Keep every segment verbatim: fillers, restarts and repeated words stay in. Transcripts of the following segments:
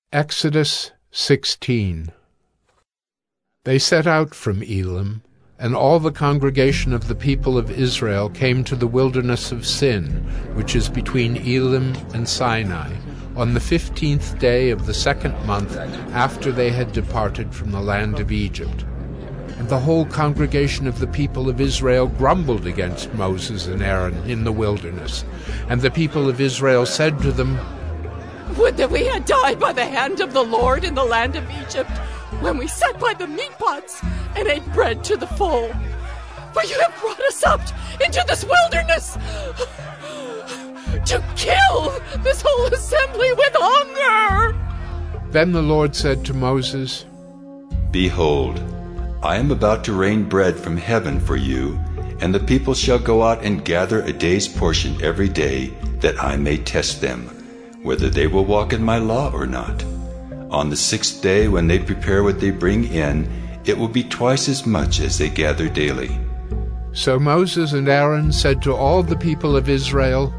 Exodus sixteen. They set out from Elim, and all the congregation of the people of Israel came to the wilderness of Sin, which is between Elim and Sinai, on the fifteenth day of the second month after they had departed from the land of Egypt. And the whole congregation of the people of Israel grumbled against Moses and Aaron in the wilderness. And the people of Israel said to them, "Would that we had died by the hand of the Lord in the land of Egypt, when we sat by the meat pots and ate bread to the full. For you have brought us up into this wilderness to kill this whole assembly with hunger." Then the Lord said to Moses, "Behold, I am about to rain bread from heaven for you, and the people shall go out and gather a day's portion every day, that I may test them, whether they will walk in my law or not. On the sixth day, when they prepare what they bring in, it will be twice as much as they gather daily." So Moses and Aaron said to all the people of Israel,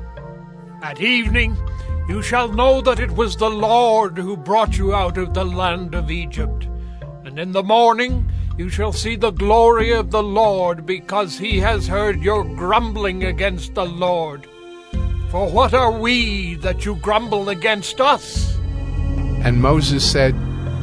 "At evening you shall know that it was the Lord who brought you out of the land of Egypt. And in the morning you shall see the glory of the Lord, because he has heard your grumbling against the Lord. For what are we that you grumble against us?" And Moses said,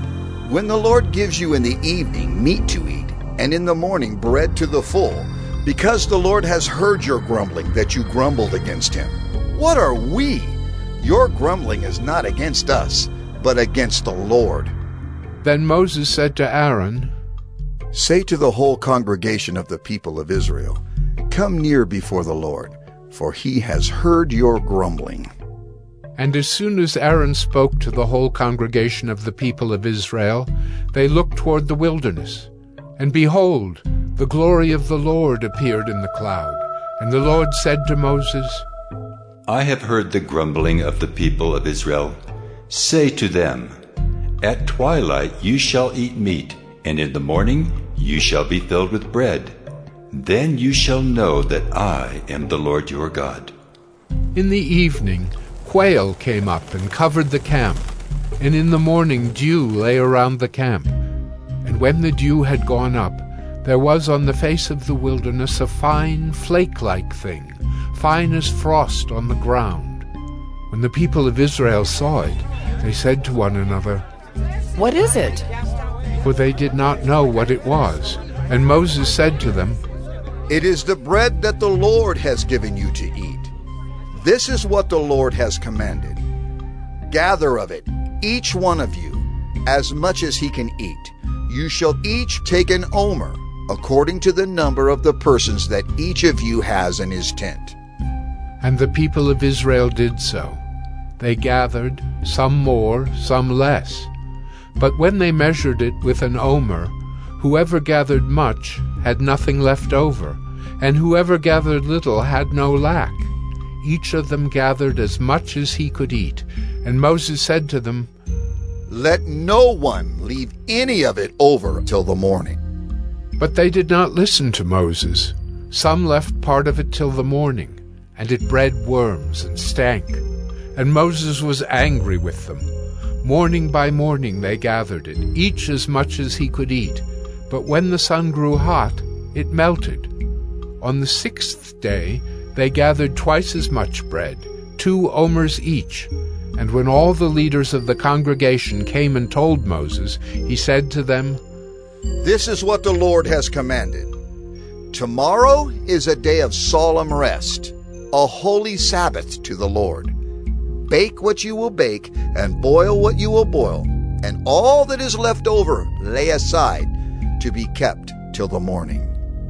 "When the Lord gives you in the evening meat to eat, and in the morning bread to the full, because the Lord has heard your grumbling that you grumbled against him. What are we? Your grumbling is not against us, but against the Lord." Then Moses said to Aaron, "Say to the whole congregation of the people of Israel, 'Come near before the Lord, for he has heard your grumbling.'" And as soon as Aaron spoke to the whole congregation of the people of Israel, they looked toward the wilderness. And behold, the glory of the Lord appeared in the cloud. And the Lord said to Moses, "I have heard the grumbling of the people of Israel. Say to them, At twilight you shall eat meat, and in the morning you shall be filled with bread. Then you shall know that I am the Lord your God." In the evening quail came up and covered the camp, and in the morning dew lay around the camp. And when the dew had gone up, there was on the face of the wilderness a fine flake-like thing, fine as frost on the ground. When the people of Israel saw it, they said to one another, "What is it?" For they did not know what it was. And Moses said to them, "It is the bread that the Lord has given you to eat. This is what the Lord has commanded. Gather of it, each one of you, as much as he can eat. You shall each take an omer, according to the number of the persons that each of you has in his tent." And the people of Israel did so. They gathered, some more, some less. But when they measured it with an omer, whoever gathered much had nothing left over, and whoever gathered little had no lack. Each of them gathered as much as he could eat. And Moses said to them, "Let no one leave any of it over till the morning." But they did not listen to Moses. Some left part of it till the morning, and it bred worms and stank. And Moses was angry with them. Morning by morning they gathered it, each as much as he could eat. But when the sun grew hot, it melted. On the sixth day they gathered twice as much bread, two omers each. And when all the leaders of the congregation came and told Moses, he said to them, "This is what the Lord has commanded. Tomorrow is a day of solemn rest, a holy Sabbath to the Lord. Bake what you will bake, and boil what you will boil, and all that is left over lay aside to be kept till the morning."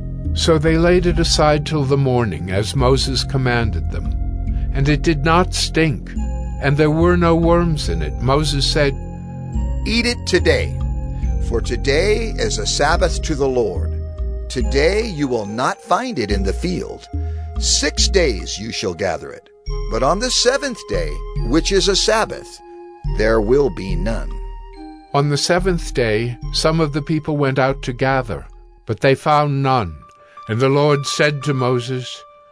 So they laid it aside till the morning, as Moses commanded them. And it did not stink, and there were no worms in it. Moses said, "Eat it today, for today is a Sabbath to the Lord. Today you will not find it in the field. Six days you shall gather it, but on the seventh day, which is a Sabbath, there will be none." On the seventh day some of the people went out to gather, but they found none. And the Lord said to Moses,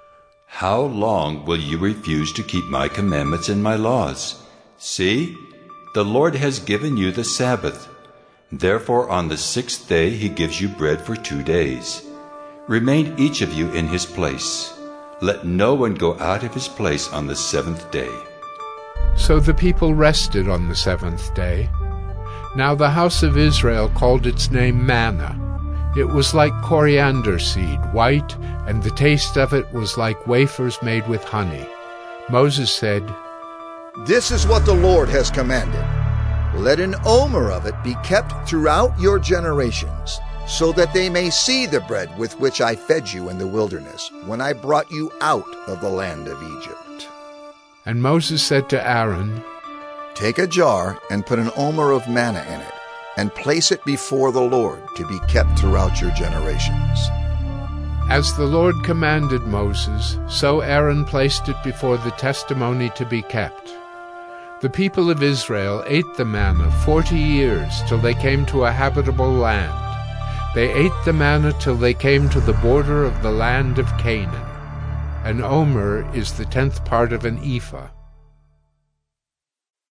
"How long will you refuse to keep my commandments and my laws? See, The Lord has given you the Sabbath. Therefore on the sixth day he gives you bread for two days. Remain each of you in his place. Let no one go out of his place on the seventh day." So the people rested on the seventh day. Now the house of Israel called its name manna. It was like coriander seed, white, and the taste of it was like wafers made with honey. Moses said, "This is what the Lord has commanded. Let an omer of it be kept throughout your generations, so that they may see the bread with which I fed you in the wilderness, when I brought you out of the land of Egypt." And Moses said to Aaron, "Take a jar and put an omer of manna in it, and place it before the Lord to be kept throughout your generations." As the Lord commanded Moses, so Aaron placed it before the testimony to be kept. The people of Israel ate the manna forty years till they came to a habitable land. They ate the manna till they came to the border of the land of Canaan. An omer is the tenth part of an ephah.